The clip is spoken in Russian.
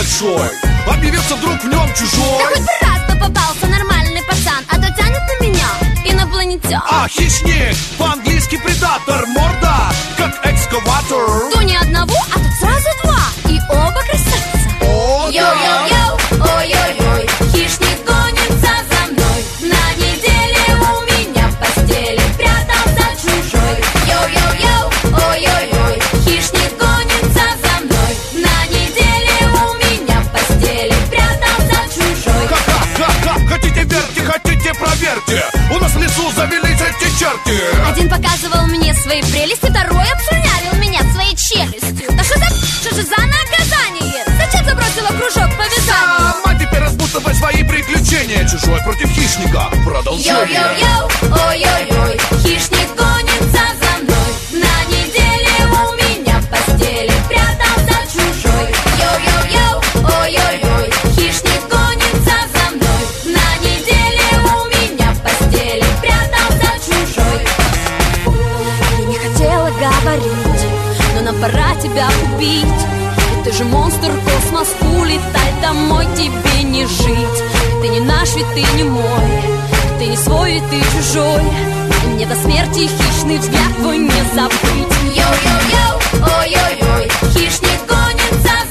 большой. Объявился вдруг в нем чужой. Да хоть бы раз бы попался нормальный пацан, а то тянет на меня инопланетян. А хищник, по-английски предатор, морда, как экскаватор. То не одного, а тут сразу два, и оба красавца. О, Йоу-йоу-йоу, ой-ой-ой, хищник гонится за мной. На неделе у меня в постели прятался чужой. Йоу-йоу-йоу, ой-ой-ой, хищник гонится за мной. На неделе у меня в постели прятался чужой. Ха-ха-ха-ха, хотите верьте, хотите проверьте. У нас в лесу завелись эти черти. Один показывал мне свои прелести, второй обслюнявил меня своей челюстью. Да что же за наказание? Зачем забросила кружок по вязанию? Сама теперь распутывай свои приключения. Чужой против хищника, продолжение. Йоу-йоу-йоу, ой-ой-ой, хищник гонится за мной. На неделе у меня в постели прятался чужой. Йоу-йоу-йоу, ой-ой-ой, хищник гонится за мной. На неделе у меня в постели прятался чужой. Я не хотела говорить, но нам пора тебя убить. Ты же монстр, космос, улетай домой, тебе не жить. Ты не наш, ведь ты не мой. Ты не свой, ведь ты чужой. И мне до смерти хищный взгляд твой не забыть. Йоу-йоу-йоу, ой-ой-ой, хищник гонится